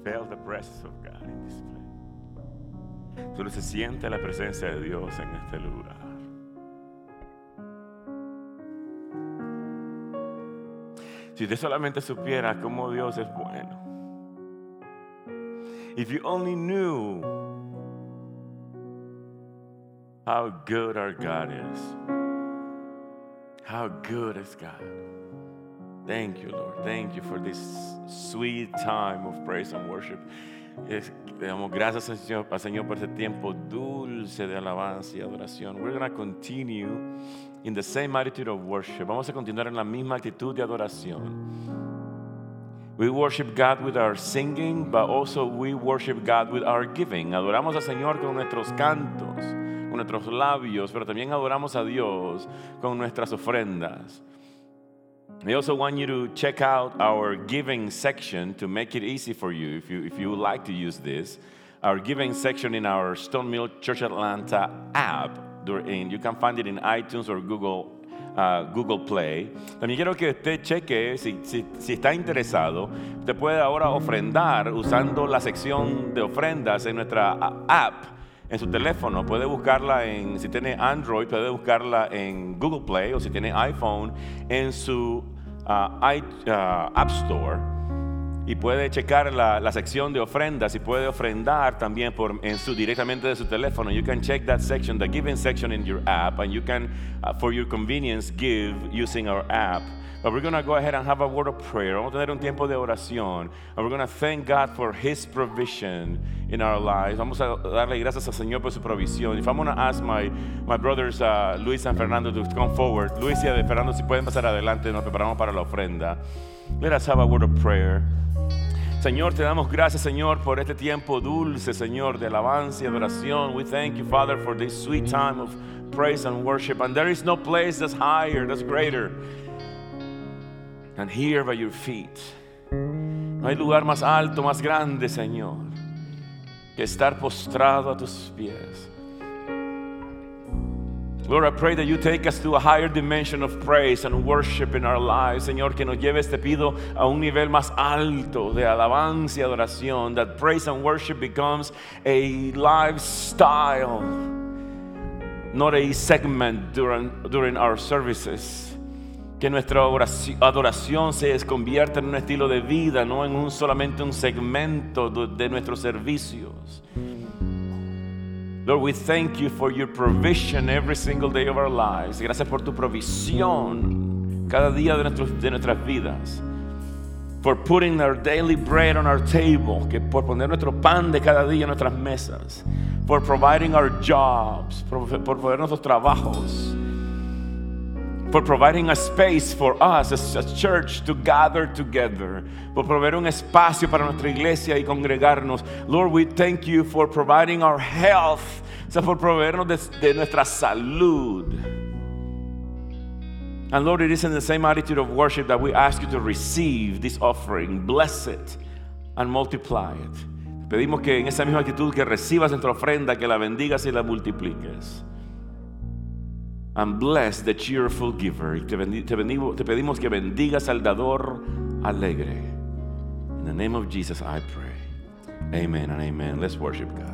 felt the presence of God in this place. Solo se siente la presencia de Dios en este lugar. Si usted solamente supiera cómo Dios es bueno. If you only knew how good our God is. How good is God. Thank you, Lord. Thank you for this sweet time of praise and worship. Le damos gracias al Señor por este tiempo dulce de alabanza y adoración. We're going to continue in the same attitude of worship. Vamos a continuar en la misma actitud de adoración. We worship God with our singing, but also we worship God with our giving. Adoramos al Señor con nuestros cantos, con nuestros labios, pero también adoramos a Dios con nuestras ofrendas. I also want you to check out our giving section to make it easy for you if you would like to use this. Our giving section in our Stone Mill Church Atlanta app. You can find it in iTunes or Google Play. También quiero que usted cheque si está interesado. Usted puede ahora ofrendar usando la sección de ofrendas en nuestra app. En su teléfono puede buscarla si tiene Android, puede buscarla en Google Play, o si tiene iPhone en su App Store, y puede checar la sección de ofrendas y puede ofrendar también directamente de su teléfono. You can check that section, the giving section in your app, and you can, for your convenience, give using our app. But we're going to go ahead and have a word of prayer. Vamos a tener un tiempo de oración. And we're going to thank God for His provision in our lives. Vamos a darle gracias al Señor por su provisión. If I'm going to ask my brothers Luis and Fernando to come forward. Luis y Fernando, si pueden pasar adelante, nos preparamos para la ofrenda. Let us have a word of prayer. Señor, te damos gracias, Señor, por este tiempo dulce, Señor, de alabanza y adoración. We thank you, Father, for this sweet time of praise and worship. And there is no place that's higher, that's greater and here by your feet. No hay lugar más alto, más grande, Señor, que estar postrado a tus pies. Lord, I pray that you take us to a higher dimension of praise and worship in our lives. Señor, que nos lleves, te pido, a un nivel más alto de alabanza y adoración. That praise and worship becomes a lifestyle, not a segment during our services. Que nuestra adoración se convierta en un estilo de vida, no en solamente un segmento de nuestros servicios. Lord, we thank you for your provision every single day of our lives. Gracias por tu provisión cada día de nuestras vidas. For putting our daily bread on our table, que por poner nuestro pan de cada día en nuestras mesas. For providing our jobs, por proveer nuestros trabajos. For providing a space for us as a church to gather together. Por proveer un espacio para nuestra iglesia y congregarnos. Lord, we thank you for providing our health. O sea, por proveernos de nuestra salud. And Lord, it is in the same attitude of worship that we ask you to receive this offering. Bless it and multiply it. Pedimos que en esa misma actitud que recibas nuestra ofrenda, que la bendigas y la multipliques. And bless the cheerful giver. Te pedimos que bendigas al dador alegre. In the name of Jesus I pray. Amen and amen. Let's worship God.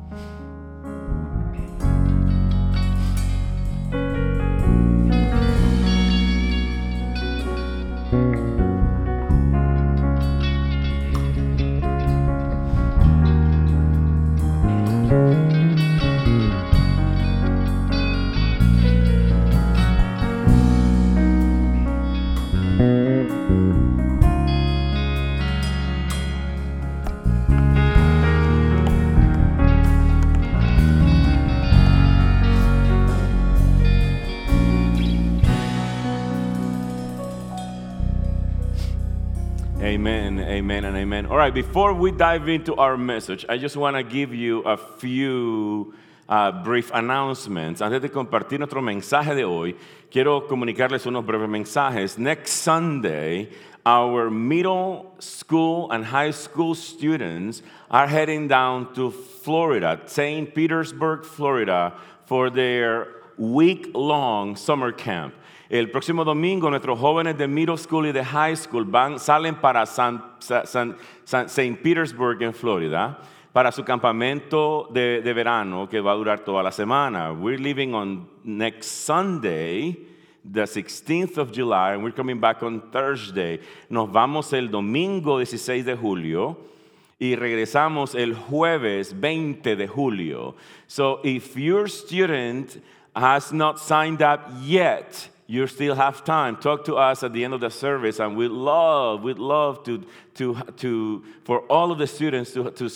Amen, amen, and amen. All right, before we dive into our message, I just want to give you a few brief announcements. Antes de compartir nuestro mensaje de hoy, quiero comunicarles unos breves mensajes. Next Sunday, our middle school and high school students are heading down to Florida, St. Petersburg, Florida, for their week-long summer camp. El próximo domingo nuestros jóvenes de middle school y de high school salen para St. Petersburg en Florida para su campamento de verano que va a durar toda la semana. We're leaving on next Sunday, the 16th of July, and we're coming back on Thursday. Nos vamos el domingo 16 de julio y regresamos el jueves 20 de julio. So if your student has not signed up yet, you still have time. Talk to us at the end of the service, and we'd love for all of the students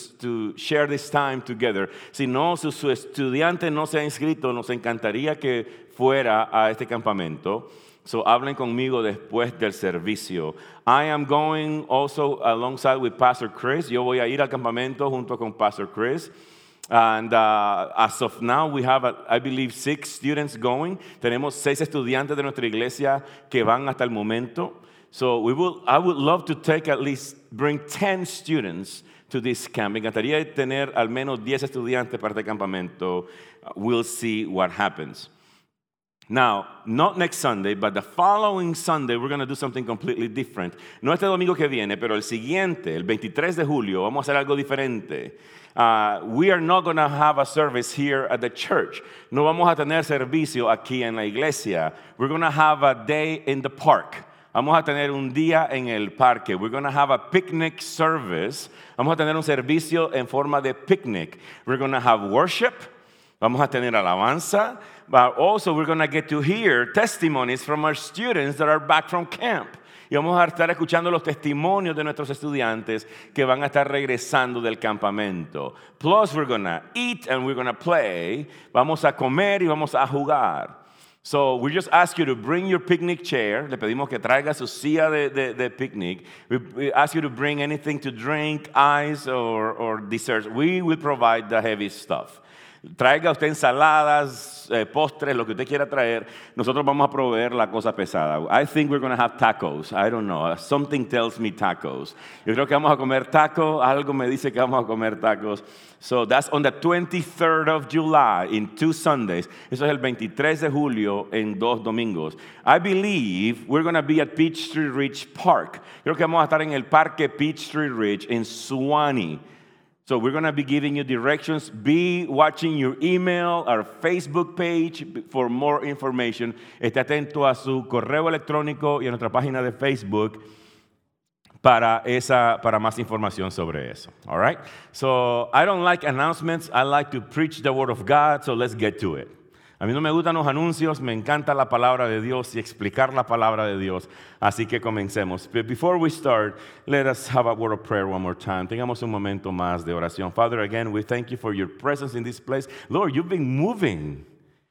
to share this time together. Si no, su estudiante no se ha inscrito, nos encantaría que fuera a este campamento. So hablen conmigo después del servicio. I am going also alongside with Pastor Chris. Yo voy a ir al campamento junto con Pastor Chris. And as of now, we have, I believe, 6 students going. Tenemos 6 estudiantes de nuestra iglesia que van hasta el momento. So I would love to bring 10 students to this camp. Me encantaría tener al menos 10 estudiantes para este campamento. We'll see what happens. Now, not next Sunday, but the following Sunday, we're going to do something completely different. No este domingo que viene, pero el siguiente, el 23 de julio, vamos a hacer algo diferente. We are not going to have a service here at the church. No vamos a tener servicio aquí en la iglesia. We're going to have a day in the park. Vamos a tener un día en el parque. We're going to have a picnic service. Vamos a tener un servicio en forma de picnic. We're going to have worship. Vamos a tener alabanza. But also we're going to get to hear testimonies from our students that are back from camp. Y vamos a estar escuchando los testimonios de nuestros estudiantes que van a estar regresando del campamento. Plus we're going to eat and we're going to play. Vamos a comer y vamos a jugar. So we just ask you to bring your picnic chair. Le pedimos que traiga su silla de picnic. We ask you to bring anything to drink, ice or desserts. We will provide the heavy stuff. Traiga usted ensaladas, postres, lo que usted quiera traer. Nosotros vamos a proveer la cosa pesada. I think we're going to have tacos. I don't know. Something tells me tacos. Yo creo que vamos a comer tacos. Algo me dice que vamos a comer tacos. So that's on the 23rd of July in 2 Sundays. Eso es el 23 de julio en 2 domingos. I believe we're going to be at Peachtree Ridge Park. Creo que vamos a estar en el parque Peachtree Ridge in Suwannee. So we're going to be giving you directions. Be watching your email, our Facebook page for more information. Esté atento a su correo electrónico y a nuestra página de Facebook para más información sobre eso. All right? So I don't like announcements. I like to preach the word of God. So let's get to it. A mí no me gustan los anuncios, me encanta la palabra de Dios y explicar la palabra de Dios. Así que comencemos. But before we start, let us have a word of prayer one more time. Tengamos un momento más de oración. Father, again, we thank you for your presence in this place. Lord, you've been moving.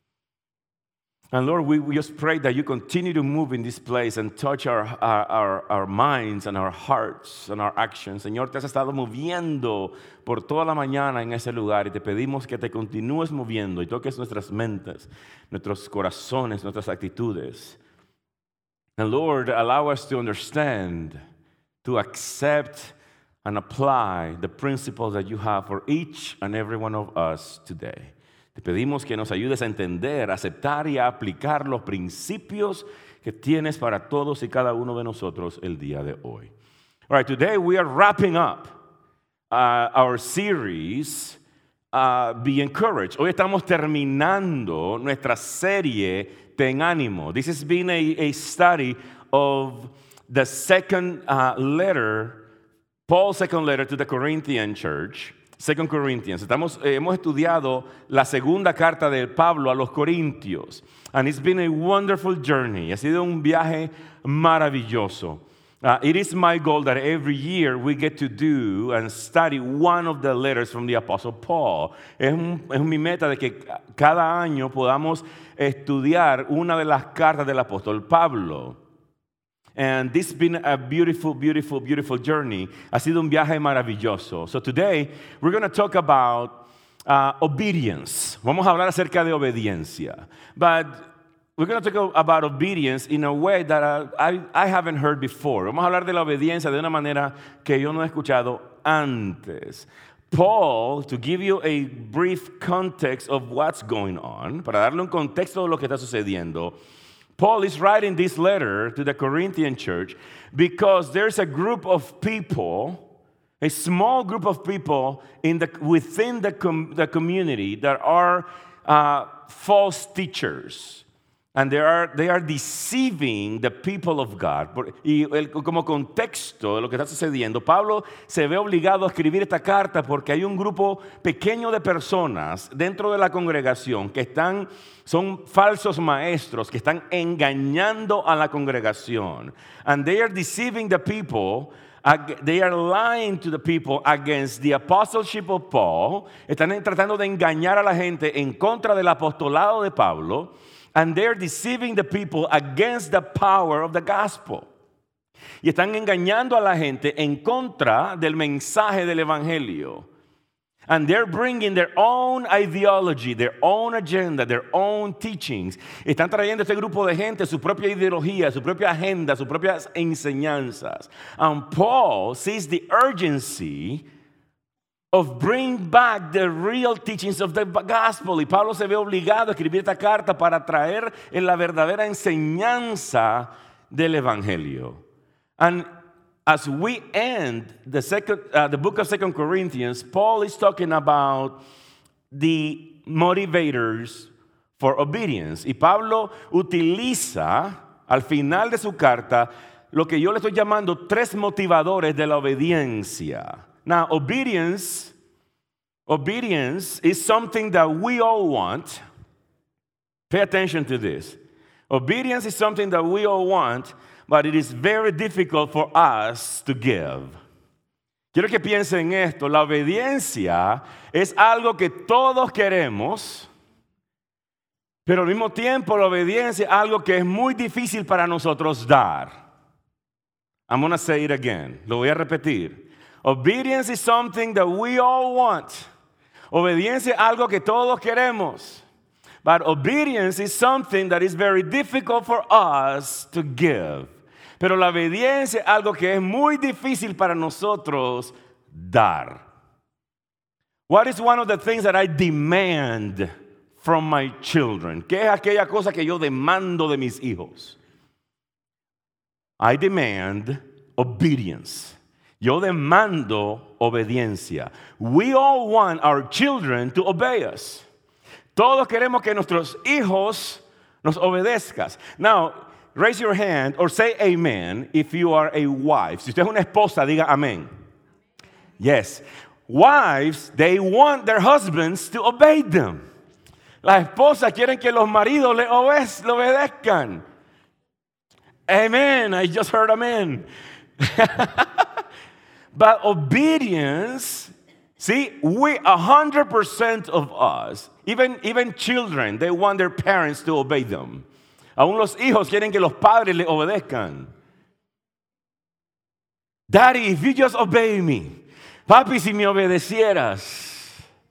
And Lord, we just pray that you continue to move in this place and touch our minds and our hearts and our actions. Señor, te has estado moviendo por toda la mañana en ese lugar y te pedimos que te continúes moviendo y toques nuestras mentes, nuestros corazones, nuestras actitudes. And Lord, allow us to understand, to accept and apply the principles that you have for each and every one of us today. Te pedimos que nos ayudes a entender, a aceptar y a aplicar los principios que tienes para todos y cada uno de nosotros el día de hoy. All right, today we are wrapping up our series, Be Encouraged. Hoy estamos terminando nuestra serie Ten Ánimo. This has been a study of the second letter, Paul's second letter to the Corinthian church. 2 Corinthians. Hemos estudiado la segunda carta de Pablo a los Corintios. And it's been a wonderful journey. Ha sido un viaje maravilloso. It is my goal that every year we get to do and study one of the letters from the Apostle Paul. Es mi meta de que cada año podamos estudiar una de las cartas del apóstol Pablo. And this has been a beautiful, beautiful, beautiful journey. Ha sido un viaje maravilloso. So today, we're going to talk about obedience. Vamos a hablar acerca de obediencia. But we're going to talk about obedience in a way that I haven't heard before. Vamos a hablar de la obediencia de una manera que yo no he escuchado antes. Paul, to give you a brief context of what's going on, para darle un contexto de lo que está sucediendo, Paul is writing this letter to the Corinthian church because there's a group of people, a small group of people within the community that are false teachers. And they are deceiving the people of God. Como contexto de lo que está sucediendo, Pablo se ve obligado a escribir esta carta porque hay un grupo pequeño de personas dentro de la congregación que son falsos maestros que están engañando a la congregación. And they are deceiving the people. They are lying to the people against the apostleship of Paul. Están tratando de engañar a la gente en contra del apostolado de Pablo. And they're deceiving the people against the power of the gospel. Y están engañando a la gente en contra del mensaje del evangelio. And they're bringing their own ideology, their own agenda, their own teachings. Están trayendo este grupo de gente su propia ideología, su propia agenda, sus propias enseñanzas. And Paul sees the urgency of bringing back the real teachings of the gospel. Y Pablo se ve obligado a escribir esta carta para traer en la verdadera enseñanza del evangelio. And as we end the book of 2 Corinthians, Paul is talking about the motivators for obedience. Y Pablo utiliza al final de su carta lo que yo le estoy llamando 3 motivadores de la obediencia. Now, obedience is something that we all want. Pay attention to this. Obedience is something that we all want, but it is very difficult for us to give. Quiero que piensen en esto. La obediencia es algo que todos queremos, pero al mismo tiempo la obediencia es algo que es muy difícil para nosotros dar. I'm going to say it again. Lo voy a repetir. Obedience is something that we all want. Obediencia es algo que todos queremos. But obedience is something that is very difficult for us to give. Pero la obediencia es algo que es muy difícil para nosotros dar. What is one of the things that I demand from my children? ¿Qué es aquella cosa que yo demando de mis hijos? I demand obedience. Yo demando obediencia. We all want our children to obey us. Todos queremos que nuestros hijos nos obedezcan. Now, raise your hand or say amen if you are a wife. Si usted es una esposa, diga amén. Yes. Wives, they want their husbands to obey them. Las esposas quieren que los maridos le obedezcan. Amen. I just heard amen. But obedience, see, 100% of us, even children, they want their parents to obey them. Aún los hijos quieren que los padres le obedezcan. Daddy, if you just obey me. Papi, si me obedecieras.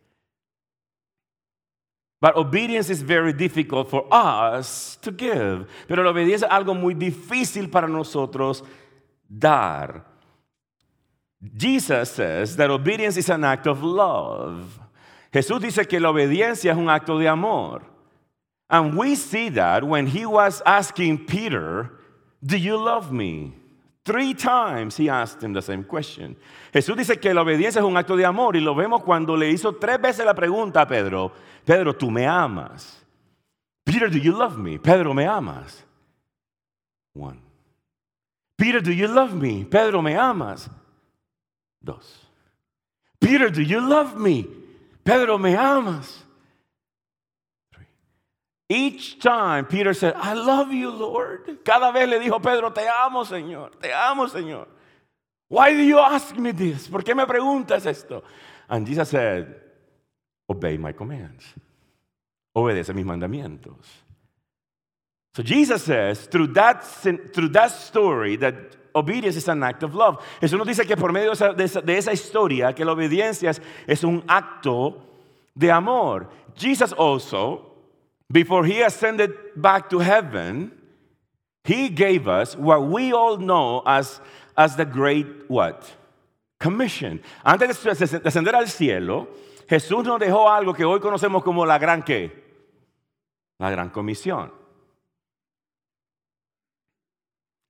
But obedience is very difficult for us to give. Pero la obediencia es algo muy difícil para nosotros dar. Jesus says that obedience is an act of love. Jesús dice que la obediencia es un acto de amor. And we see that when he was asking Peter, do you love me? 3 times he asked him the same question. Jesús dice que la obediencia es un acto de amor y lo vemos cuando le hizo 3 veces la pregunta a Pedro. Pedro, ¿tú me amas? Peter, do you love me? Pedro, ¿me amas? 1. Peter, do you love me? Pedro, ¿me amas? 2. Peter, do you love me? Pedro, ¿me amas? 3. Each time Peter said, I love you, Lord. Cada vez le dijo Pedro, te amo, Señor. Te amo, Señor. Why do you ask me this? ¿Por qué me preguntas esto? And Jesus said, obey my commands. Obedece mis mandamientos. So Jesus says, through that story, that obedience is an act of love. Eso nos dice que por medio de esa historia, que la obediencia es un acto de amor. Jesus also, before he ascended back to heaven, he gave us what we all know as the great what? Commission. Antes de ascender al cielo, Jesús nos dejó algo que hoy conocemos como la gran ¿qué? La gran comisión.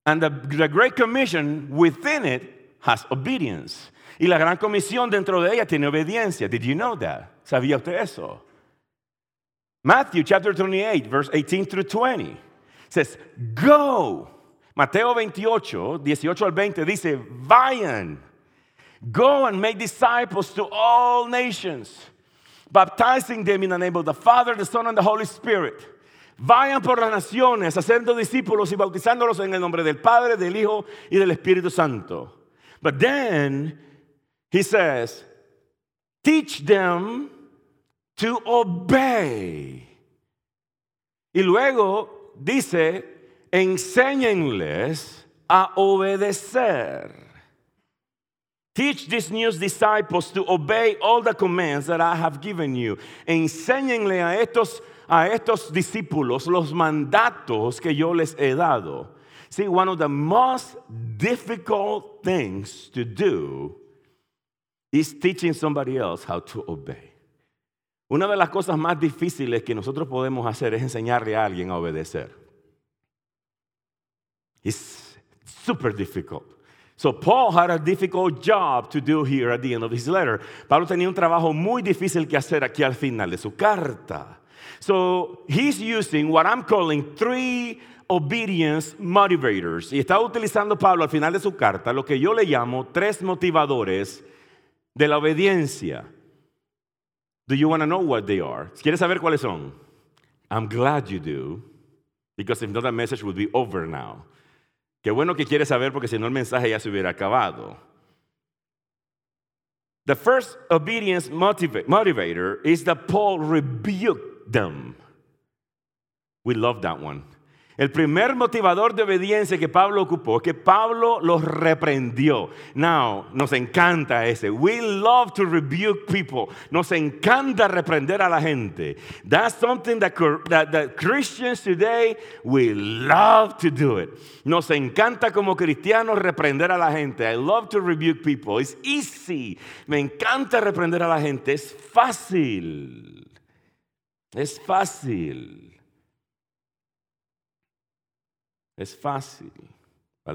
And the Great Commission within it has obedience. Y la Gran Comisión dentro de ella tiene obediencia. Did you know that? ¿Sabía usted eso? Matthew chapter 28, verse 18 through 20 says, go. Mateo 28, 18 al 20 dice, vayan. Go and make disciples to all nations, baptizing them in the name of the Father, the Son, and the Holy Spirit. Vayan por las naciones, haciendo discípulos y bautizándolos en el nombre del Padre, del Hijo y del Espíritu Santo. But then he says, teach them to obey. Y luego dice, enséñenles a obedecer. Teach these new disciples to obey all the commands that I have given you. Enséñenle a estos discípulos los mandatos que yo les he dado. See, one of the most difficult things to do is teaching somebody else how to obey. Una de las cosas más difíciles que nosotros podemos hacer es enseñarle a alguien a obedecer. It's super difficult. So Paul had a difficult job to do here at the end of his letter. Pablo tenía un trabajo muy difícil que hacer aquí al final de su carta. So he's using what I'm calling 3 obedience motivators. Y está utilizando Pablo al final de su carta lo que yo le llamo 3 motivadores de la obediencia. Do you want to know what they are? ¿Quieres saber cuáles son? I'm glad you do, because if not, the message would be over now. Qué bueno que quieres saber, porque si no el mensaje ya se hubiera acabado. The first obedience motivator is that Paul rebuked them. We love that one. El primer motivador de obediencia que Pablo ocupó es que Pablo los reprendió. Now, nos encanta ese. We love to rebuke people. Nos encanta reprender a la gente. That's something that Christians today, we love to do it. Nos encanta como cristianos reprender a la gente. I love to rebuke people. It's easy. Me encanta reprender a la gente. Es fácil. Es fácil. It's fácil. But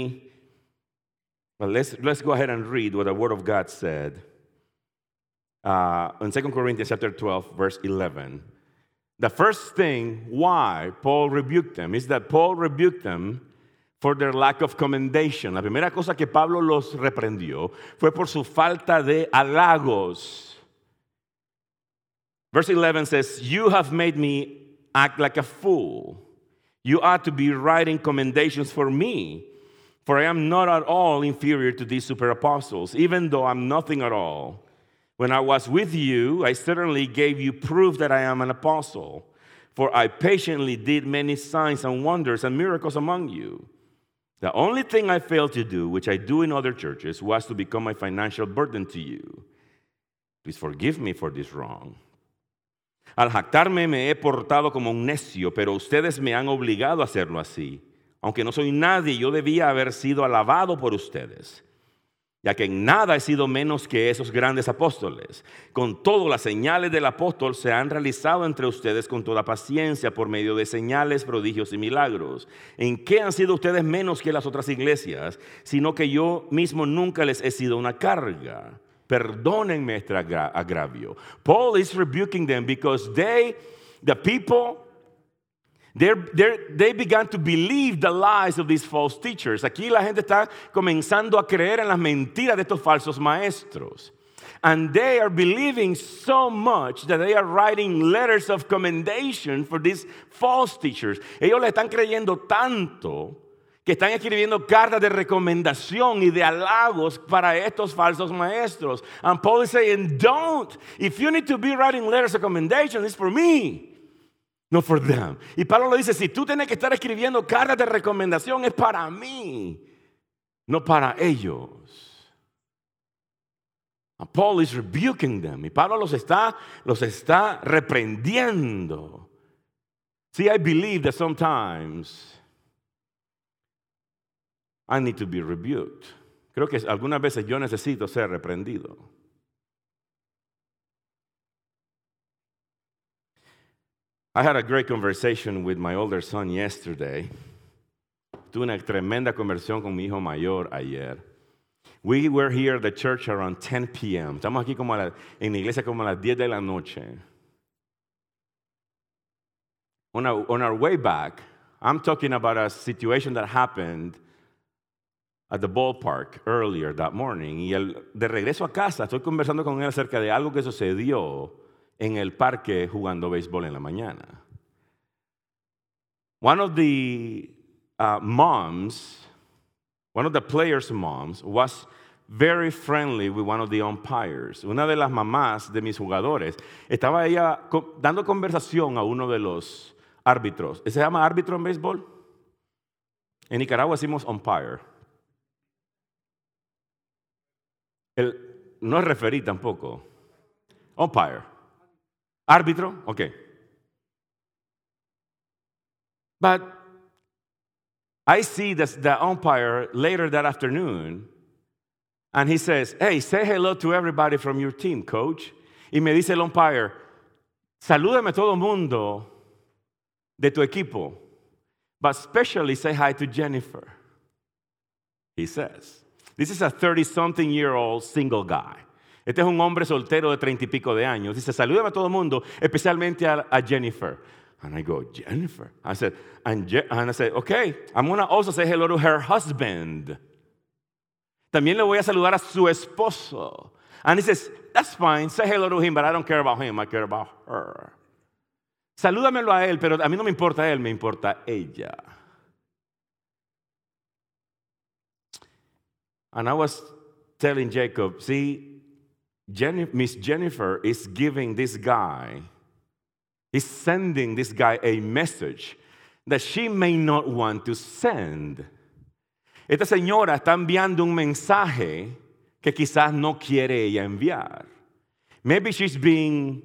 let's go ahead and read what the Word of God said in 2 Corinthians chapter 12, verse 11. The first thing why Paul rebuked them is that Paul rebuked them for their lack of commendation. La primera cosa que Pablo los reprendió fue por su falta de halagos. Verse 11 says, you have made me act like a fool. You ought to be writing commendations for me, for I am not at all inferior to these super apostles, even though I'm nothing at all. When I was with you, I certainly gave you proof that I am an apostle, for I patiently did many signs and wonders and miracles among you. The only thing I failed to do, which I do in other churches, was to become a financial burden to you. Please forgive me for this wrong. Al jactarme me he portado como un necio, pero ustedes me han obligado a hacerlo así. Aunque no soy nadie, yo debía haber sido alabado por ustedes, ya que en nada he sido menos que esos grandes apóstoles. Con todo, las señales del apóstol se han realizado entre ustedes con toda paciencia por medio de señales, prodigios y milagros. ¿En qué han sido ustedes menos que las otras iglesias? Sino que yo mismo nunca les he sido una carga. Perdónenme este agravio. Paul is rebuking them because they began to believe the lies of these false teachers. Aquí la gente está comenzando a creer en las mentiras de estos falsos maestros. And they are believing so much that they are writing letters of commendation for these false teachers. Ellos le están creyendo tanto que están escribiendo cartas de recomendación y de halagos para estos falsos maestros. And Paul is saying, don't. If you need to be writing letters of commendation, it's for me, not for them. Y Pablo le dice, si tú tienes que estar escribiendo cartas de recomendación, es para mí, no para ellos. And Paul is rebuking them. Y Pablo los está reprendiendo. See, I believe that sometimes I need to be rebuked. Creo que algunas veces yo necesito ser reprendido. I had a great conversation with my older son yesterday. tuve una tremenda conversión con mi hijo mayor ayer. We were here at the church around 10 p.m. Estamos aquí en la iglesia como a las 10 de la noche. On our way back, I'm talking about a situation that happened at the ballpark earlier that morning. Y de regreso a casa, estoy conversando con él acerca de algo que sucedió en el parque jugando béisbol en la mañana. One of the players' moms was very friendly with one of the umpires. Una de las mamás de mis jugadores estaba ella dando conversación a uno de los árbitros. ¿Se llama árbitro en béisbol? En Nicaragua decimos umpire. No es referee tampoco. Umpire. Árbitro, okay. But I see the umpire later that afternoon, and he says, hey, say hello to everybody from your team, coach. Y me dice el umpire, salúdame todo el mundo de tu equipo, but especially say hi to Jennifer. He says, this is a 30-something-year-old single guy. Este es un hombre soltero de 30 y pico de años. Dice, salúdame a todo el mundo, especialmente a Jennifer. And I go, Jennifer? I said, okay, I'm going to also say hello to her husband. También le voy a saludar a su esposo. And he says, that's fine, say hello to him, but I don't care about him, I care about her. Salúdamelo a él, pero a mí no me importa él, me importa ella. And I was telling Jacob, see, Miss Jennifer is giving this guy, is sending this guy a message that she may not want to send. Esta señora está enviando un mensaje que quizás no quiere ella enviar. Maybe she's being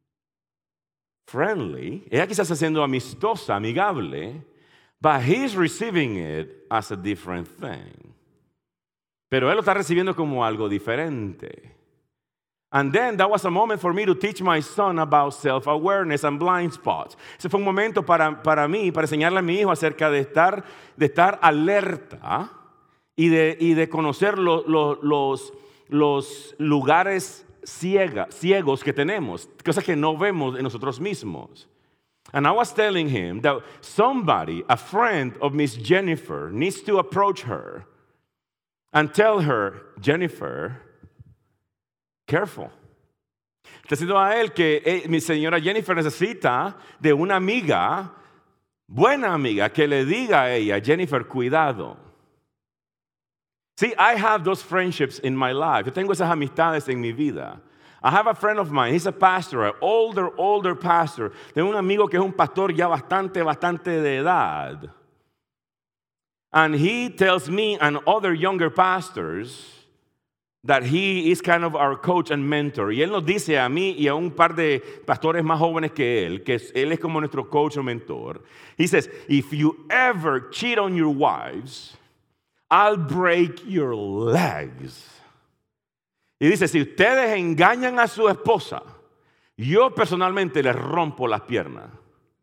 friendly. Ella quizás está siendo amistosa, amigable, but he's receiving it as a different thing. Pero él lo está recibiendo como algo diferente. And then that was a moment for me to teach my son about self-awareness and blind spots. Ese fue un momento para mí, para enseñarle a mi hijo acerca de estar alerta y de conocer los lugares ciegos que tenemos, cosas que no vemos en nosotros mismos. And I was telling him that somebody, a friend of Miss Jennifer, needs to approach her and tell her, Jennifer, careful. Está diciendo a él que mi señora Jennifer necesita de una amiga, buena amiga, que le diga a ella, Jennifer, cuidado. See, I have those friendships in my life. Yo tengo esas amistades en mi vida. I have a friend of mine, he's a pastor, an older pastor. Tengo un amigo que es un pastor ya bastante de edad. And he tells me and other younger pastors that he is kind of our coach and mentor. Y él nos dice a mí y a un par de pastores más jóvenes que él es como nuestro coach o mentor. He says, if you ever cheat on your wives, I'll break your legs. Y dice, si ustedes engañan a su esposa, yo personalmente les rompo las piernas.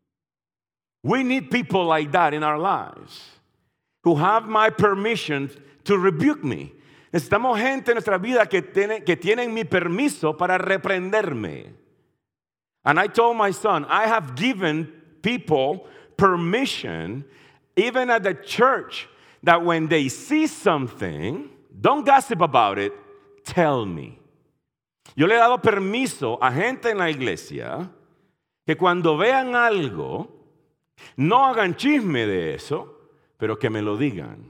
We need people like that in our lives, who have my permission to rebuke me. Necesitamos gente en nuestra vida que tienen mi permiso para reprenderme. And I told my son, I have given people permission, even at the church, that when they see something, don't gossip about it, tell me. Yo le he dado permiso a gente en la iglesia que cuando vean algo, no hagan chisme de eso, pero que me lo digan.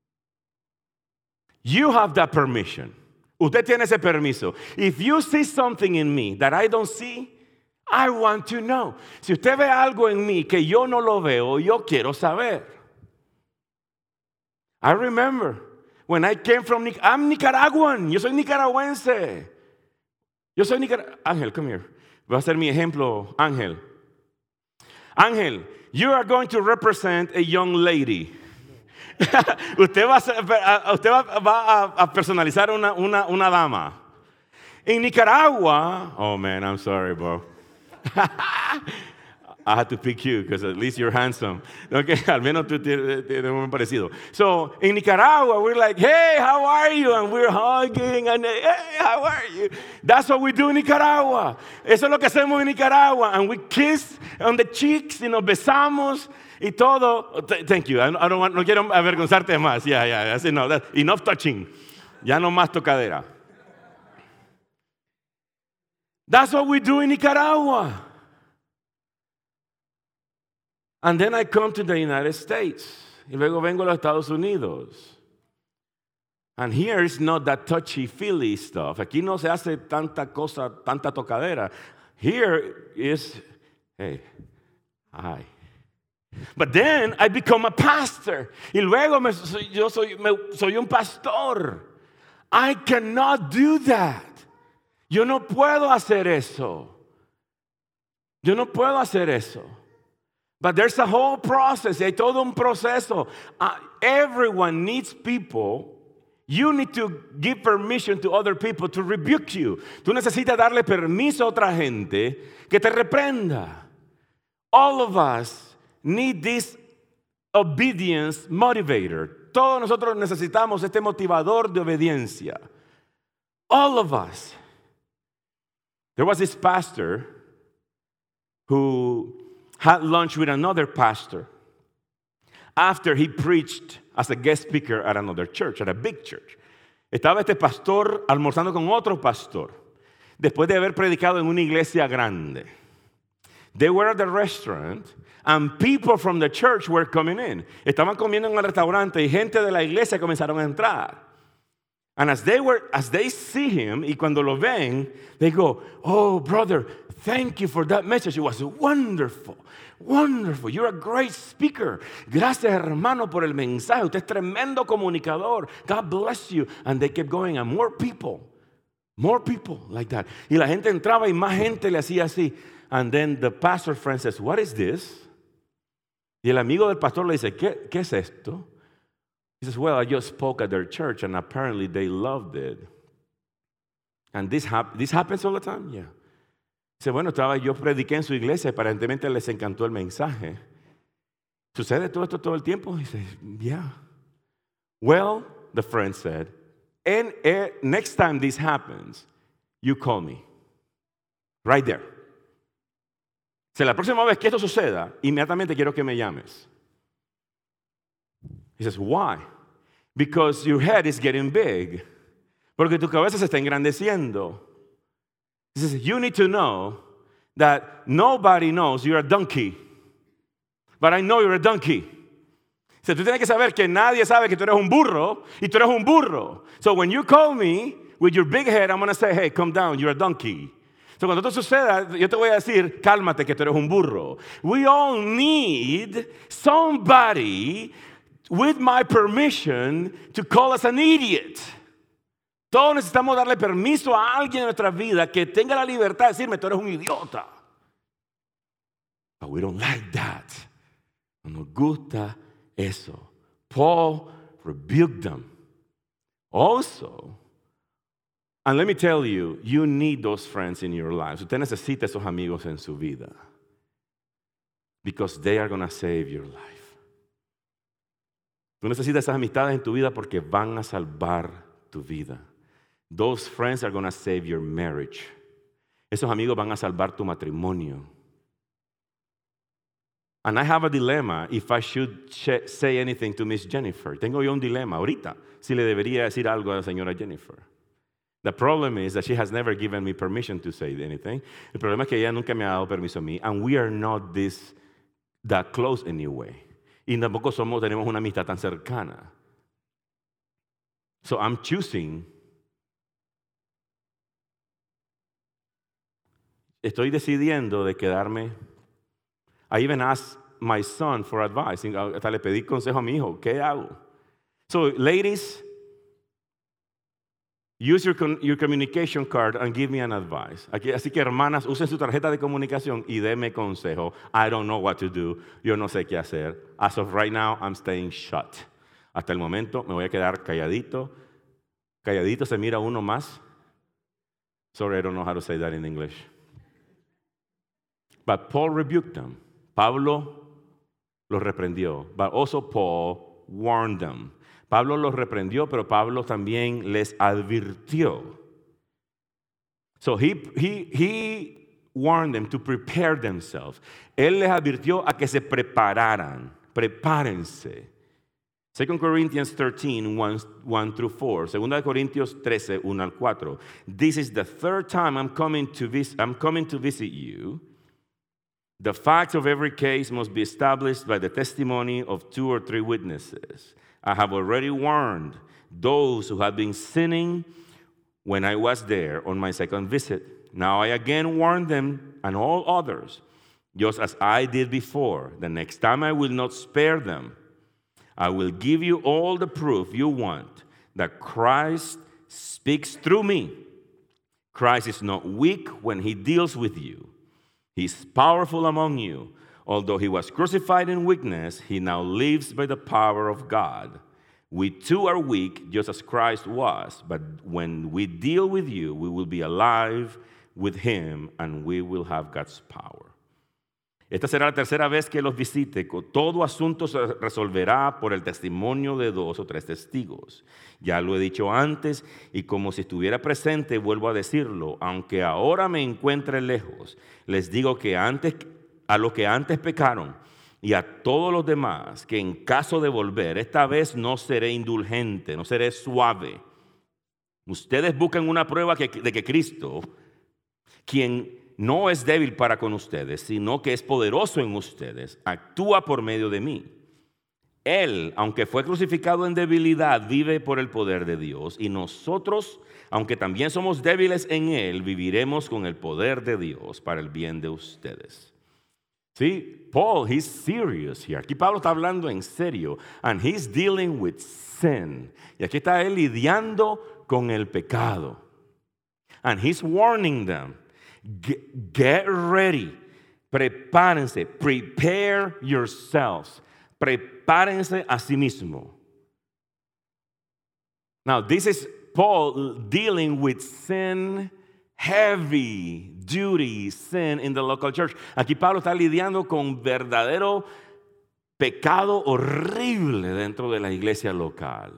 You have that permission. Usted tiene ese permiso. If you see something in me that I don't see, I want to know. Si usted ve algo en mí que yo no lo veo, yo quiero saber. I remember when I came from I'm Nicaraguan. Yo soy nicaragüense. Ángel, come here. Va a ser mi ejemplo, Ángel. Ángel, you are going to represent a young lady. Usted va a personalizar una dama. En Nicaragua, oh man, I'm sorry, bro. I had to pick you because at least you're handsome. Okay, al menos tú tienes un parecido. So in Nicaragua, we're like, hey, how are you? And we're hugging and hey, how are you? That's what we do in Nicaragua. Eso es lo que hacemos en Nicaragua. And we kiss on the cheeks y nos besamos y todo. Thank you. I don't want, no quiero avergonzarte más. Yeah. I said, no, enough touching. Ya no más tocadera. That's what we do in Nicaragua. And then I come to the United States. Y luego vengo a los Estados Unidos. And here is not that touchy-feely stuff. Aquí no se hace tanta cosa, tanta tocadera. Here is, hey, hi. But then I become a pastor. Y luego yo soy un pastor. I cannot do that. Yo no puedo hacer eso. Yo no puedo hacer eso. But there's a whole process. Hay todo un proceso. Everyone needs people. You need to give permission to other people to rebuke you. Tú necesitas darle permiso a otra gente que te reprenda. All of us need this obedience motivator. Todos nosotros necesitamos este motivador de obediencia. All of us. There was this pastor who had lunch with another pastor after he preached as a guest speaker at another church, at a big church. Estaba este pastor almorzando con otro pastor después de haber predicado en una iglesia grande. They were at the restaurant and people from the church were coming in. Estaban comiendo en el restaurante y gente de la iglesia comenzaron a entrar. And as they see him, y cuando lo ven, they go, oh, brother, thank you for that message. It was wonderful, wonderful. You're a great speaker. Gracias, hermano, por el mensaje. Usted es tremendo comunicador. God bless you. And they kept going, and more people like that. Y la gente entraba y más gente le hacía así. And then the pastor friend says, what is this? Y el amigo del pastor le dice, ¿qué es esto? He says, well, I just spoke at their church and apparently they loved it. And this happens all the time? Yeah. Dice, bueno, yo prediqué en su iglesia y aparentemente les encantó el mensaje. ¿Sucede todo esto todo el tiempo? He says, yeah. Well, the friend said, and next time this happens, you call me. Right there. Si la próxima vez que esto suceda, inmediatamente quiero que me llames. He says, why? Because your head is getting big. Porque tu cabeza se está engrandeciendo. He says, you need to know that nobody knows you're a donkey. But I know you're a donkey. Dice, tú tienes que saber que nadie sabe que tú eres un burro y tú eres un burro. So when you call me with your big head, I'm going to say, hey, come down, you're a donkey. So cuando esto suceda, yo te voy a decir, cálmate que tú eres un burro. We all need somebody with my permission to call us an idiot. Todos necesitamos darle permiso a alguien en nuestra vida que tenga la libertad de decirme, tú eres un idiota. But we don't like that. No nos gusta eso. Paul rebuked them. Also, and let me tell you, you need those friends in your lives. Usted necesita esos amigos en su vida. Because they are going to save your life. Tú necesitas esas amistades en tu vida porque van a salvar tu vida. Those friends are going to save your marriage. Esos amigos van a salvar tu matrimonio. And I have a dilemma if I should say anything to Miss Jennifer. Tengo yo un dilema ahorita si le debería decir algo a la señora Jennifer. The problem is that she has never given me permission to say anything. El problema es que ella nunca me ha dado permiso a mí. And we are not that close anyway. Y tampoco tenemos una amistad tan cercana. So I'm choosing. Estoy decidiendo de quedarme. I even asked my son for advice. Hasta le pedí consejo a mi hijo. ¿Qué hago? So ladies, use your communication card and give me an advice. Así que hermanas, usen su tarjeta de comunicación y denme consejo. I don't know what to do. Yo no sé qué hacer. As of right now, I'm staying shut. Hasta el momento me voy a quedar calladito. Calladito se mira uno más. Sorry, I don't know how to say that in English. But Paul rebuked them. Pablo los reprendió. But also Paul warned them. Pablo los reprendió, pero Pablo también les advirtió. So he warned them to prepare themselves. Él les advirtió a que se prepararan. Prepárense. 2 Corinthians 13, 1 through 4. 2 Corintios 13, 1 al 4. This is the third time I'm coming to visit you. The facts of every case must be established by the testimony of 2 or 3 witnesses. I have already warned those who had been sinning when I was there on my second visit. Now I again warn them and all others, just as I did before. The next time I will not spare them. I will give you all the proof you want that Christ speaks through me. Christ is not weak when he deals with you. He's powerful among you. Although he was crucified in weakness, he now lives by the power of God. We too are weak, just as Christ was. But when we deal with you, we will be alive with him, and we will have God's power. Esta será la tercera vez que los visite. Todo asunto se resolverá por el testimonio de 2 o 3 testigos. Ya lo he dicho antes, y como si estuviera presente, vuelvo a decirlo. Aunque ahora me encuentre lejos, les digo que a los que antes pecaron y a todos los demás, que en caso de volver, esta vez no seré indulgente, no seré suave. Ustedes buscan una prueba de que Cristo, quien no es débil para con ustedes, sino que es poderoso en ustedes, actúa por medio de mí. Él, aunque fue crucificado en debilidad, vive por el poder de Dios. Y nosotros, aunque también somos débiles en Él, viviremos con el poder de Dios para el bien de ustedes. Sí, Paul, he's serious here. Aquí Pablo está hablando en serio. And he's dealing with sin. Y aquí está él lidiando con el pecado. And he's warning them. Get ready. Prepárense. Prepare yourselves. Prepárense a sí mismo. Now, this is Paul dealing with sin, heavy duty sin in the local church. Aquí Pablo está lidiando con verdadero pecado horrible dentro de la iglesia local.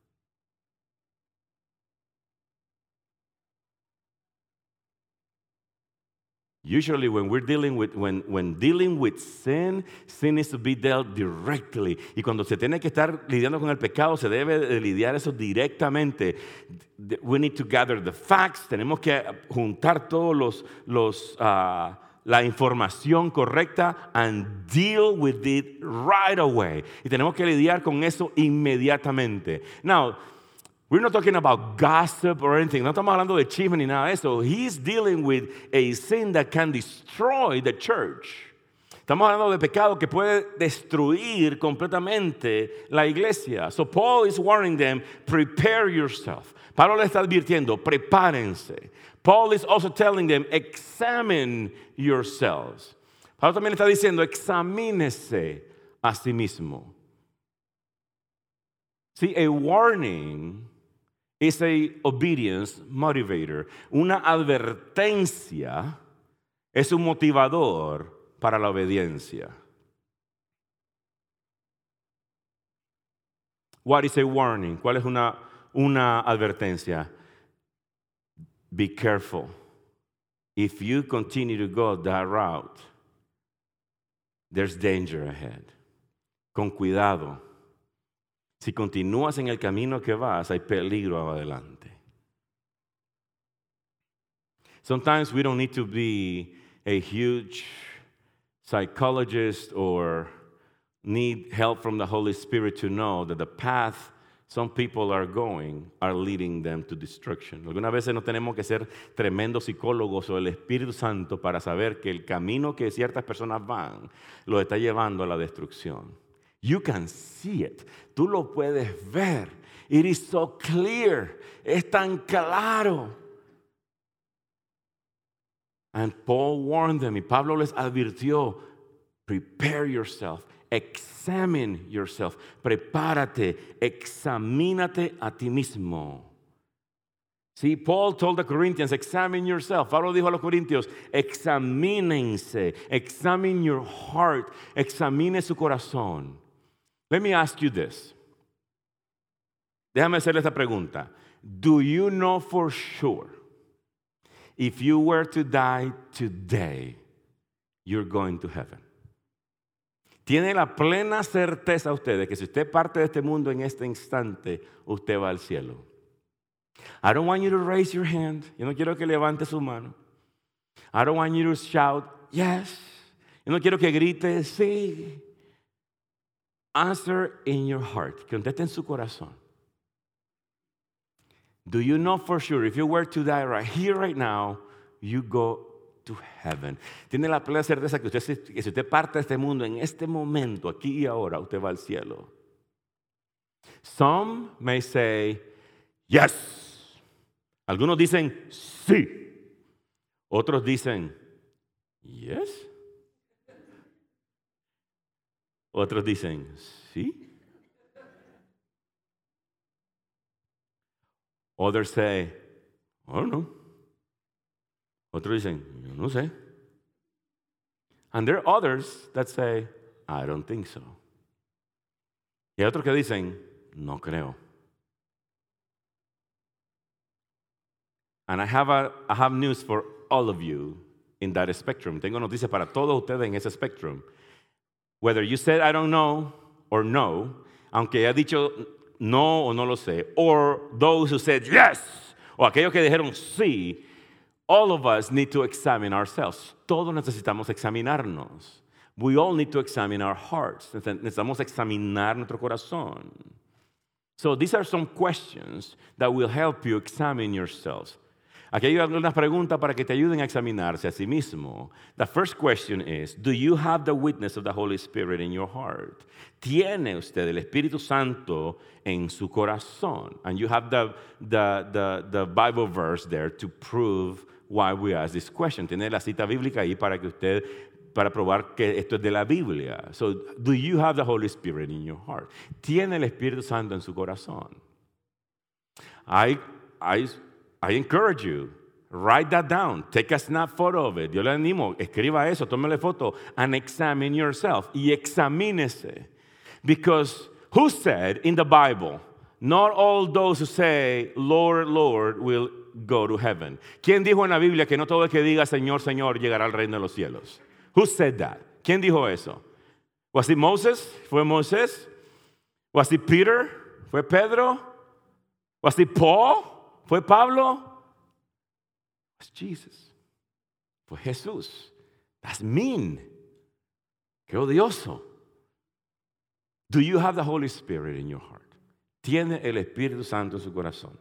Usually when we're dealing with when dealing with sin needs to be dealt directly. Y cuando se tiene que estar lidiando con el pecado, se debe de lidiar eso directamente. We need to gather the facts. Tenemos que juntar todos la información correcta and deal with it right away. Y tenemos que lidiar con eso inmediatamente. Now, we're not talking about gossip or anything. No estamos hablando de chisme ni nada de eso. He's dealing with a sin that can destroy the church. Estamos hablando de pecado que puede destruir completamente la iglesia. So Paul is warning them, prepare yourself. Pablo le está advirtiendo, prepárense. Paul is also telling them, examine yourselves. Pablo también está diciendo, examínese a sí mismo. See, a warning is a obedience motivator. Una advertencia es un motivador para la obediencia. What is a warning? ¿Cuál es una advertencia? Be careful. If you continue to go that route, there's danger ahead. Con cuidado. Si continúas en el camino que vas, hay peligro adelante. Sometimes we don't need to be a huge psychologist or need help from the Holy Spirit to know that the path some people are going are leading them to destruction. Algunas veces no tenemos que ser tremendos psicólogos o el Espíritu Santo para saber que el camino que ciertas personas van los está llevando a la destrucción. You can see it. Tú lo puedes ver. It is so clear. Es tan claro. And Paul warned them. Y Pablo les advirtió. Prepare yourself. Examine yourself. Prepárate. Examínate a ti mismo. See, Paul told the Corinthians, examine yourself. Pablo dijo a los corintios, examínense, examine your heart, examine su corazón. Let me ask you this. Déjame hacerle esta pregunta. Do you know for sure, if you were to die today, you're going to heaven? ¿Tiene la plena certeza usted de que si usted parte de este mundo en este instante, usted va al cielo? I don't want you to raise your hand. Yo no quiero que levante su mano. I don't want you to shout, yes. Yo no quiero que grite, sí. Answer in your heart. Que conteste en su corazón. Do you know for sure, if you were to die right here, right now, you go to heaven? ¿Tiene la plena certeza que si usted parte de este mundo en este momento, aquí y ahora, usted va al cielo? Some may say, yes. Algunos dicen, sí. Otros dicen, yes. Otros dicen, sí. Others say, I don't know. Otros dicen, yo no sé. And there are others that say, I don't think so. Y hay otros que dicen, no creo. And I have news for all of you in that spectrum. Tengo noticias para todos ustedes en ese spectrum. Whether you said I don't know or no, aunque haya dicho no o no lo sé, or those who said yes, o aquellos que dijeron sí, all of us need to examine ourselves. Todos necesitamos examinarnos. We all need to examine our hearts. Necesitamos examinar nuestro corazón. So these are some questions that will help you examine yourselves. Aquí hay algunas preguntas para que te ayuden a examinarse a sí mismo. The first question is, do you have the witness of the Holy Spirit in your heart? ¿Tiene usted el Espíritu Santo en su corazón? And you have the Bible verse there to prove why we ask this question. Tiene la cita bíblica ahí para probar que esto es de la Biblia. So, do you have the Holy Spirit in your heart? ¿Tiene el Espíritu Santo en su corazón? I encourage you, write that down. Take a snap photo of it. Yo le animo, escriba eso, tómele foto, and examine yourself. Y examínese. Because who said in the Bible, not all those who say, Lord, Lord, will go to heaven? ¿Quién dijo en la Biblia que no todo el que diga, Señor, Señor, llegará al reino de los cielos? Who said that? ¿Quién dijo eso? Was it Moses? ¿Fue Moisés? Was it Peter? ¿Fue Pedro? Was it Paul? ¿Fue Pablo? It was Jesus. Fue Jesús. That's mean. Qué odioso. Do you have the Holy Spirit in your heart? ¿Tiene el Espíritu Santo en su corazón?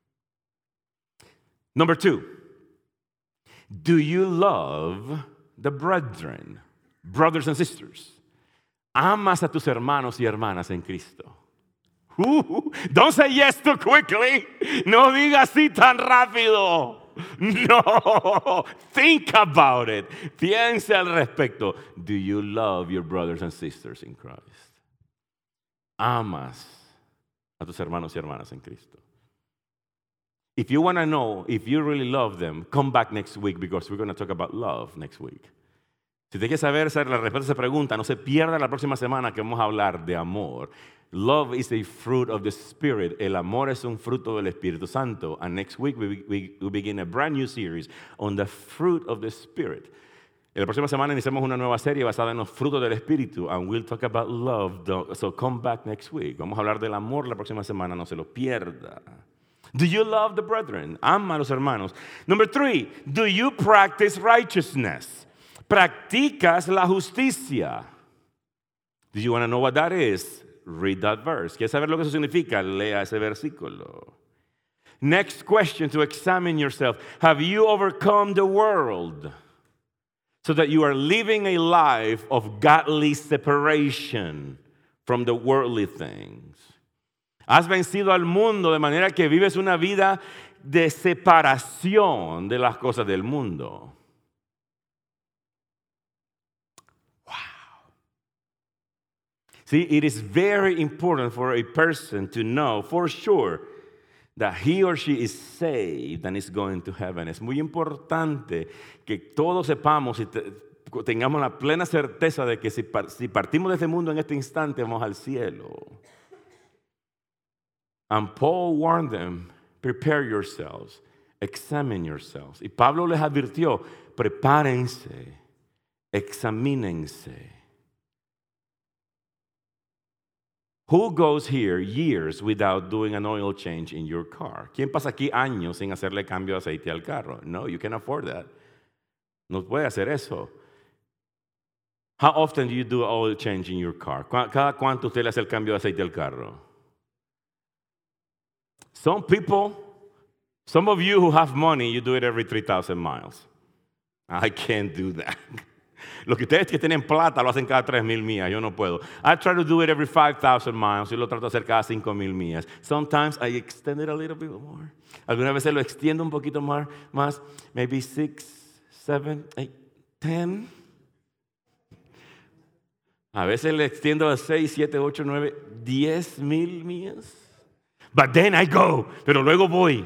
Number 2. Do you love the brethren? Brothers and sisters. ¿Amas a tus hermanos y hermanas en Cristo? Don't say yes too quickly. No diga así tan rápido. No. Think about it. Piense al respecto. Do you love your brothers and sisters in Christ? ¿Amas a tus hermanos y hermanas en Cristo? If you want to know if you really love them, come back next week because we're going to talk about love next week. Si usted quiere saber la respuesta a esa pregunta, no se pierda la próxima semana que vamos a hablar de amor. Love is a fruit of the Spirit. El amor es un fruto del Espíritu Santo. And next week we begin a brand new series on the fruit of the Spirit. En la próxima semana iniciamos una nueva serie basada en los frutos del Espíritu. And we'll talk about love. So come back next week. Vamos a hablar del amor la próxima semana. No se lo pierda. Do you love the brethren? Ama a los hermanos. Number 3, do you practice righteousness? ¿Practicas la justicia? Do you want to know what that is? Read that verse. ¿Quieres saber lo que eso significa? Lea ese versículo. Next question to examine yourself. Have you overcome the world so that you are living a life of godly separation from the worldly things? Has vencido al mundo de manera que vives una vida de separación de las cosas del mundo. See, it is very important for a person to know for sure that he or she is saved and is going to heaven. Es muy importante que todos sepamos y tengamos la plena certeza de que si partimos de este mundo en este instante, vamos al cielo. And Paul warned them, prepare yourselves, examine yourselves. Y Pablo les advirtió, prepárense, examínense. Who goes here years without doing an oil change in your car? ¿Quién pasa aquí años sin hacerle cambio de aceite al carro? No, you can't afford that. No puede hacer eso. How often do you do an oil change in your car? ¿Cada cuánto usted le hace el cambio de aceite al carro? Some people, some of you who have money, you do it every 3,000 miles. I can't do that. Los que ustedes que tienen plata lo hacen cada 3,000 millas. Yo no puedo. I try to do it every 5,000 miles. Yo lo trato de hacer cada 5,000 millas. Sometimes I extend it a little bit more. Algunas veces lo extiendo un poquito más. Maybe 6, 7, 8, 10. A veces le extiendo a 6, 7, 8, 9, 10,000 millas. But then I go. Pero luego voy.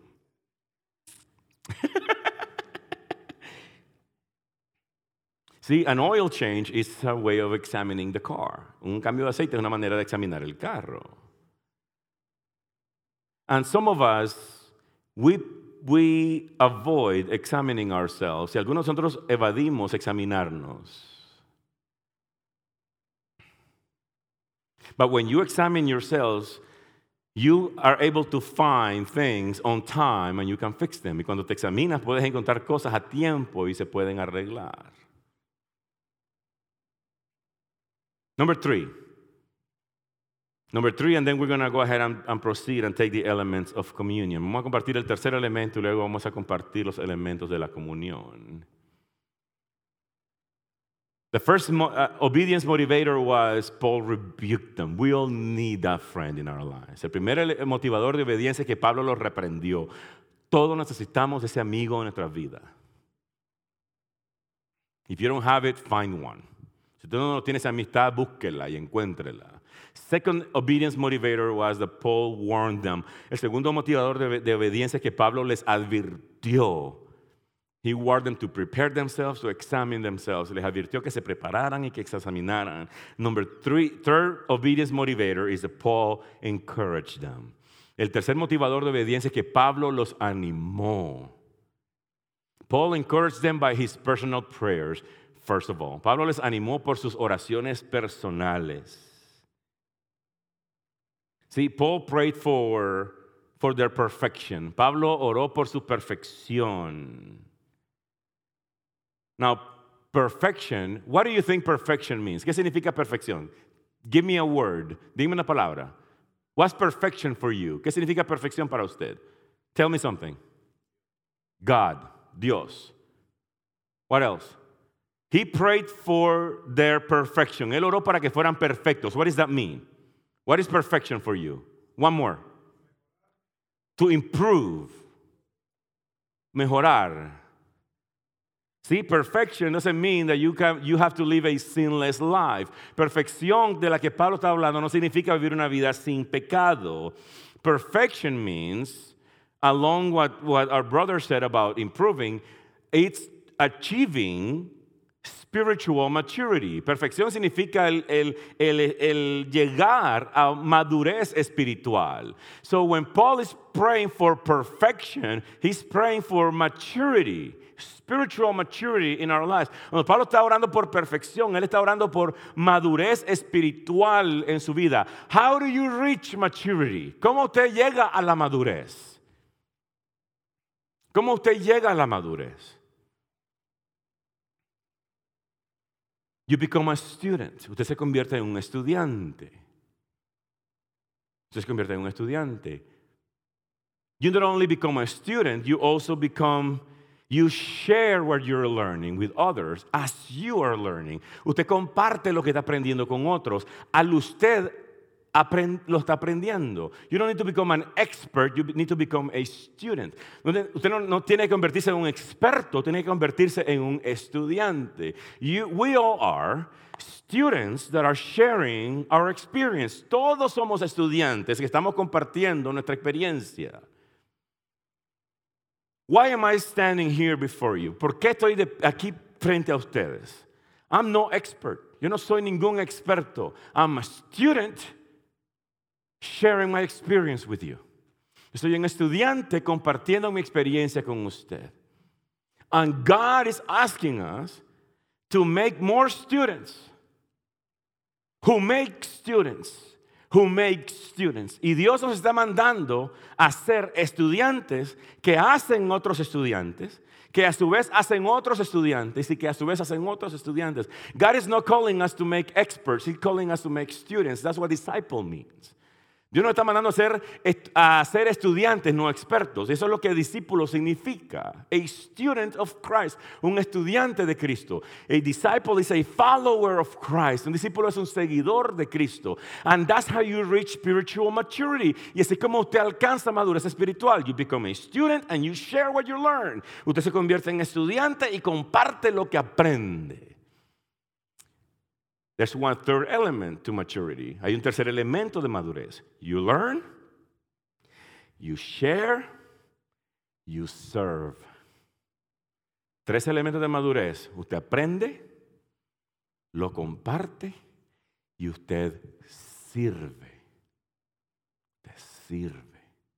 See, an oil change is a way of examining the car. Un cambio de aceite es una manera de examinar el carro. And some of us, we avoid examining ourselves. Y algunos de nosotros evadimos examinarnos. But when you examine yourselves, you are able to find things on time and you can fix them. Y cuando te examinas, puedes encontrar cosas a tiempo y se pueden arreglar. Number three, and then we're going to go ahead and proceed and take the elements of communion. Vamos a compartir el tercer elemento y luego vamos a compartir los elementos de la comunión. The first obedience motivator was Paul rebuked them. We all need that friend in our lives. El primer motivador de obediencia es que Pablo los reprendió. Todos necesitamos ese amigo en nuestra vida. If you don't have it, find one. Si tú no tienes amistad, búsquela y encuéntrela. Second obedience motivator was that Paul warned them. El segundo motivador de obediencia es que Pablo les advirtió. He warned them to prepare themselves, to examine themselves. Les advirtió que se prepararan y que se examinaran. Third obedience motivator is that Paul encouraged them. El tercer motivador de obediencia es que Pablo los animó. Paul encouraged them by his personal prayers. First of all, Pablo les animó por sus oraciones personales. See, Paul prayed for their perfection. Pablo oró por su perfección. Now, perfection, what do you think perfection means? ¿Qué significa perfección? Give me a word. Dime una palabra. What's perfection for you? ¿Qué significa perfección para usted? Tell me something. God, Dios. What else? He prayed for their perfection. Él oró para que fueran perfectos. What does that mean? What is perfection for you? One more. To improve. Mejorar. See, perfection doesn't mean that you have to live a sinless life. Perfección de la que Pablo está hablando no significa vivir una vida sin pecado. Perfection means, along what our brother said about improving, it's achieving spiritual maturity. Perfección significa el llegar a madurez espiritual. So when Paul is praying for perfection, he's praying for maturity, spiritual maturity in our lives. Cuando Pablo está orando por perfección, él está orando por madurez espiritual en su vida. How do you reach maturity? ¿Cómo usted llega a la madurez? ¿Cómo usted llega a la madurez? You become a student. Usted se convierte en un estudiante. Usted se convierte en un estudiante. You not only become a student, you share what you're learning with others as you are learning. Usted comparte lo que está aprendiendo con otros. Al usted lo está aprendiendo. You don't need to become an expert, you need to become a student. Usted no tiene que convertirse en un experto, tiene que convertirse en un estudiante. We all are students that are sharing our experience. Todos somos estudiantes que estamos compartiendo nuestra experiencia. Why am I standing here before you? ¿Por qué estoy aquí frente a ustedes? I'm no expert. Yo no soy ningún experto. I'm a student sharing my experience with you. Yo soy un estudiante compartiendo mi experiencia con usted. And God is asking us to make more students who make students. Y Dios nos está mandando a ser estudiantes que hacen otros estudiantes, que a su vez hacen otros estudiantes y que a su vez hacen otros estudiantes. God is not calling us to make experts, He's calling us to make students. That's what disciple means. Dios nos está mandando a ser estudiantes, no expertos. Eso es lo que discípulo significa. A student of Christ, un estudiante de Cristo. A disciple is a follower of Christ. Un discípulo es un seguidor de Cristo. And that's how you reach spiritual maturity. Y así como usted alcanza madurez espiritual. You become a student and you share what you learn. Usted se convierte en estudiante y comparte lo que aprende. There's one third element to maturity. Hay un tercer elemento de madurez. You learn, you share, you serve. Tres elementos de madurez. Usted aprende, lo comparte y usted sirve. Usted sirve.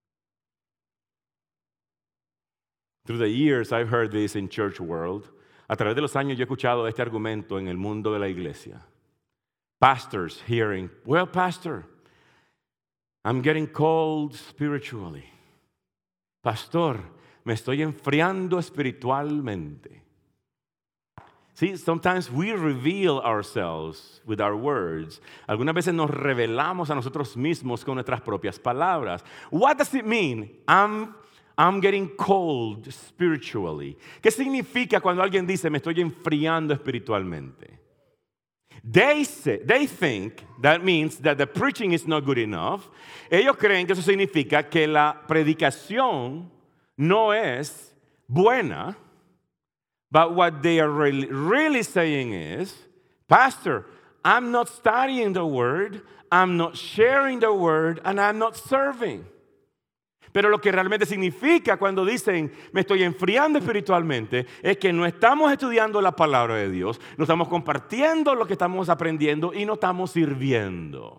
Through the years, I've heard this in church world. A través de los años yo he escuchado este argumento en el mundo de la iglesia. Pastors hearing, well, pastor, I'm getting cold spiritually. Pastor, me estoy enfriando espiritualmente. See, sometimes we reveal ourselves with our words. Algunas veces nos revelamos a nosotros mismos con nuestras propias palabras. What does it mean? I'm getting cold spiritually. ¿Qué significa cuando alguien dice me estoy enfriando espiritualmente? They think that means that the preaching is not good enough. Ellos creen que eso significa que la predicación no es buena. But what they are really saying is, Pastor, I'm not studying the word, I'm not sharing the word, and I'm not serving. Pero lo que realmente significa cuando dicen me estoy enfriando espiritualmente es que no estamos estudiando la palabra de Dios, no estamos compartiendo lo que estamos aprendiendo y no estamos sirviendo.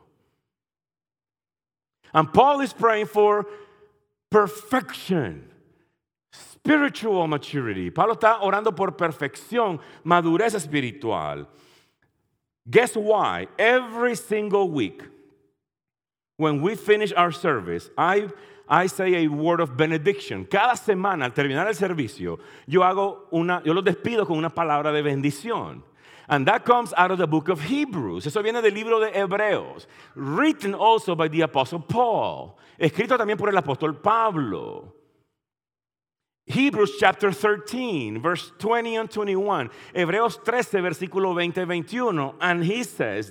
And Paul is praying for perfection, spiritual maturity. Pablo está orando por perfección, madurez espiritual. Guess why? Every single week, when we finish our service, I say a word of benediction. Cada semana al terminar el servicio, yo los despido con una palabra de bendición. And that comes out of the book of Hebrews. Eso viene del libro de Hebreos. Written also by the Apostle Paul. Escrito también por el apóstol Pablo. Hebrews chapter 13, verse 20 and 21. Hebreos 13, versículo 20 y 21. And he says,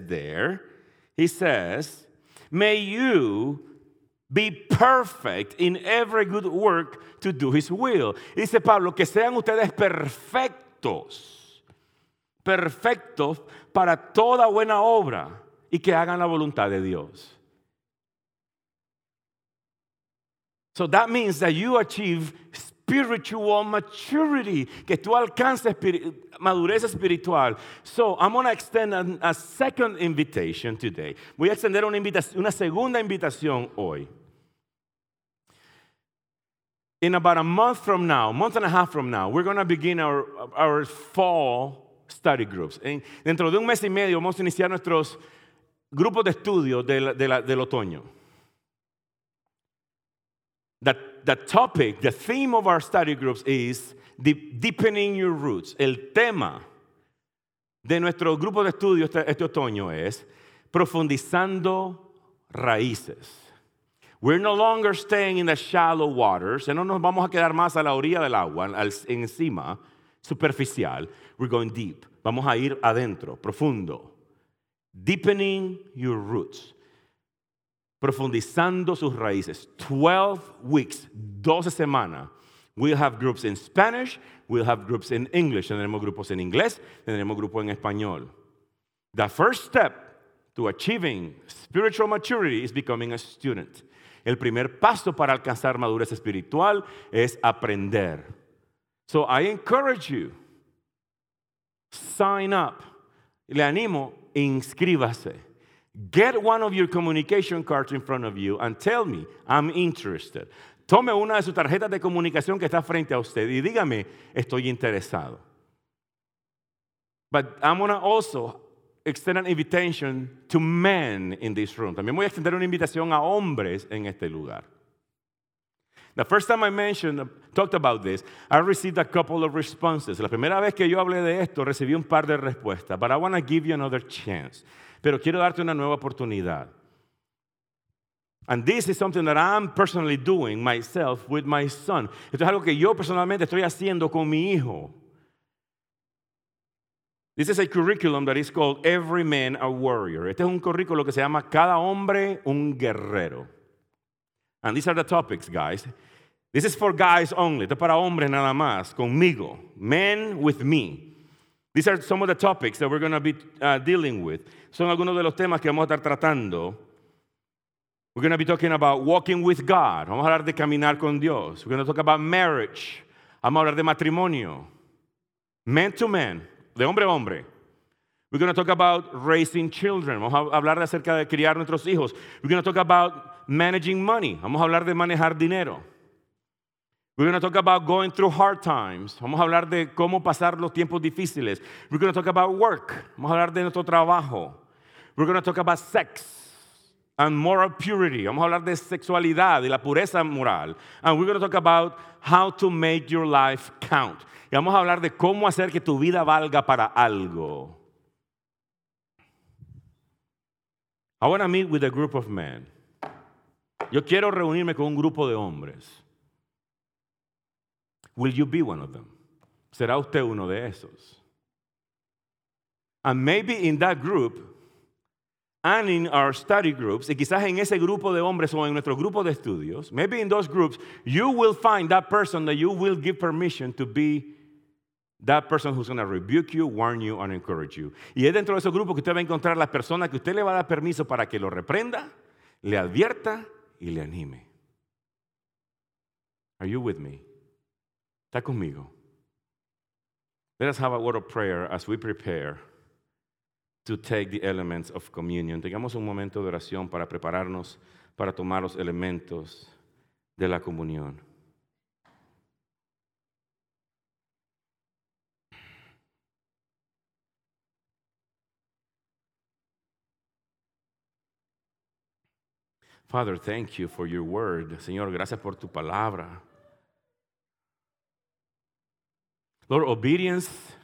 may you be perfect in every good work to do his will. Dice Pablo, que sean ustedes perfectos para toda buena obra y que hagan la voluntad de Dios. So that means that you achieve spiritual maturity, que tú alcances madurez espiritual. So I'm going to extend a second invitation today. Voy a extender una segunda invitación hoy. In about a month and a half from now, we're going to begin our fall study groups. Dentro de un mes y medio vamos a iniciar nuestros grupos de estudio del otoño. The theme of our study groups is deepening your roots. El tema de nuestro grupo de estudio este otoño es profundizando raíces. We're no longer staying in the shallow waters. Ya no nos vamos a quedar más a la orilla del agua, encima, superficial. We're going deep. Vamos a ir adentro, profundo. Deepening your roots. profundizando sus raíces. 12 weeks, 12 semanas. We'll have groups in Spanish, we'll have groups in English. Tendremos grupos en inglés, tendremos grupos en español. The first step to achieving spiritual maturity is becoming a student. El primer paso para alcanzar madurez espiritual es aprender. So I encourage you, sign up. Le animo, inscríbase. Get one of your communication cards in front of you and tell me, I'm interested. Tome una de sus tarjetas de comunicación que está frente a usted y dígame, estoy interesado. But I'm going to also extend an invitation to men in this room. También voy a extender una invitación a hombres en este lugar. The first time I talked about this, I received a couple of responses. La primera vez que yo hablé de esto, recibí un par de respuestas. But I want to give you another chance. Pero quiero darte una nueva oportunidad. And this is something that I'm personally doing myself with my son. Esto es algo que yo personalmente estoy haciendo con mi hijo. This is a curriculum that is called Every Man a Warrior. Este es un currículo que se llama Cada hombre un guerrero. And these are the topics, guys. This is for guys only. Esto es para hombres nada más, conmigo. Men with me. These are some of the topics that we're going to be dealing with. Son algunos de los temas que vamos a estar tratando. We're going to be talking about walking with God. Vamos a hablar de caminar con Dios. We're going to talk about marriage. Vamos a hablar de matrimonio. Man to man, de hombre a hombre. We're going to talk about raising children. Vamos a hablar acerca de criar nuestros hijos. We're going to talk about managing money. Vamos a hablar de manejar dinero. We're going to talk about going through hard times. Vamos a hablar de cómo pasar los tiempos difíciles. We're going to talk about work. Vamos a hablar de nuestro trabajo. We're going to talk about sex and moral purity. Vamos a hablar de sexualidad y la pureza moral. And we're going to talk about how to make your life count. Y vamos a hablar de cómo hacer que tu vida valga para algo. I want to meet with a group of men. Yo quiero reunirme con un grupo de hombres. Will you be one of them? ¿Será usted uno de esos? And maybe in that group and in our study groups, y quizás en ese grupo de hombres o en nuestro grupo de estudios, maybe in those groups, you will find that person that you will give permission to be that person who's going to rebuke you, warn you, and encourage you. Y es dentro de esos grupos que usted va a encontrar las personas que usted le va a dar permiso para que lo reprenda, le advierta y le anime. Are you with me? ¿Está conmigo? Let us have a word of prayer as we prepare to take the elements of communion. Tengamos un momento de oración para prepararnos para tomar los elementos de la comunión. Father, thank you for your word. Señor, gracias por tu palabra. Lord, obedience